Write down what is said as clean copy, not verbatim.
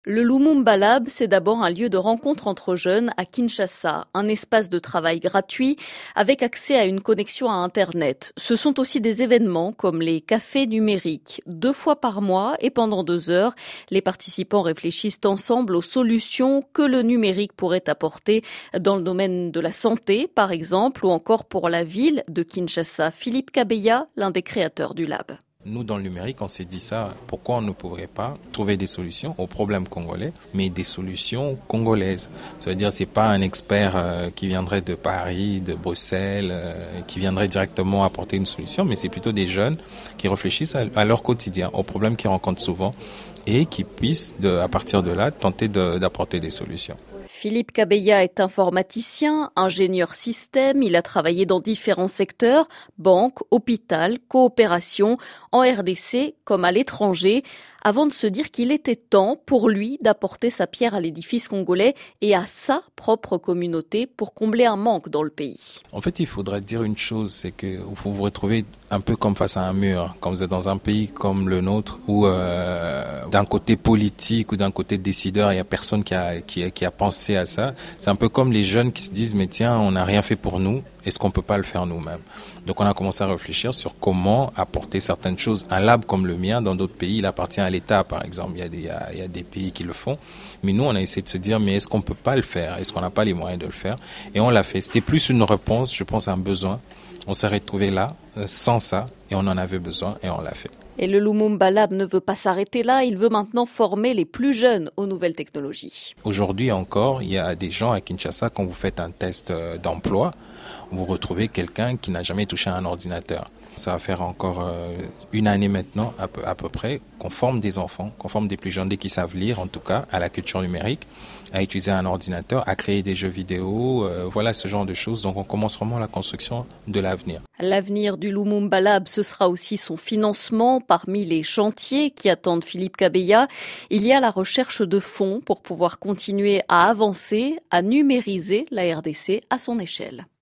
Le Lumumba Lab, c'est d'abord un lieu de rencontre entre jeunes à Kinshasa, un espace de travail gratuit avec accès à une connexion à Internet. Ce sont aussi des événements comme les cafés numériques. 2 fois par mois et pendant 2 heures, les participants réfléchissent ensemble aux solutions que le numérique pourrait apporter dans le domaine de la santé, par exemple, ou encore pour la ville de Kinshasa. Philippe Kabeya, l'un des créateurs du Lab. Nous, dans le numérique, on s'est dit ça, pourquoi on ne pourrait pas trouver des solutions aux problèmes congolais, mais des solutions congolaises. Ça veut dire que ce n'est pas un expert qui viendrait de Paris, de Bruxelles, qui viendrait directement apporter une solution, mais c'est plutôt des jeunes qui réfléchissent à leur quotidien, aux problèmes qu'ils rencontrent souvent et qui puissent, à partir de là, tenter d'apporter des solutions. Philippe Kabeya est informaticien, ingénieur système. Il a travaillé dans différents secteurs, banque, hôpital, coopération, en RDC comme à l'étranger, avant de se dire qu'il était temps pour lui d'apporter sa pierre à l'édifice congolais et à sa propre communauté pour combler un manque dans le pays. En fait, il faudrait dire une chose, c'est que vous vous retrouvez un peu comme face à un mur, quand vous êtes dans un pays comme le nôtre, où d'un côté politique ou d'un côté décideur, il n'y a personne qui a pensé à ça. C'est un peu comme les jeunes qui se disent, mais tiens, on n'a rien fait pour nous, est-ce qu'on peut pas le faire nous-mêmes? Donc on a commencé à réfléchir sur comment apporter certaines choses. Un lab comme le mien, dans d'autres pays, il appartient à l'État, par exemple. Il y a des pays qui le font. Mais nous, on a essayé de se dire, mais est-ce qu'on peut pas le faire? Est-ce qu'on n'a pas les moyens de le faire? Et on l'a fait. C'était plus une réponse, je pense, à un besoin. On s'est retrouvé là, sans ça, et on en avait besoin, et on l'a fait. Et le Lumumba Lab ne veut pas s'arrêter là, il veut maintenant former les plus jeunes aux nouvelles technologies. Aujourd'hui encore, il y a des gens à Kinshasa, quand vous faites un test d'emploi, vous retrouvez quelqu'un qui n'a jamais touché à un ordinateur. Ça va faire encore une année maintenant, à peu près, qu'on forme des enfants, qu'on forme des plus jeunes, dès qu'ils savent lire en tout cas, à la culture numérique, à utiliser un ordinateur, à créer des jeux vidéo, voilà ce genre de choses. Donc on commence vraiment la construction de l'avenir. L'avenir du Lumumba Lab, ce sera aussi son financement. Parmi les chantiers qui attendent Philippe Kabeya, il y a la recherche de fonds pour pouvoir continuer à avancer, à numériser la RDC à son échelle.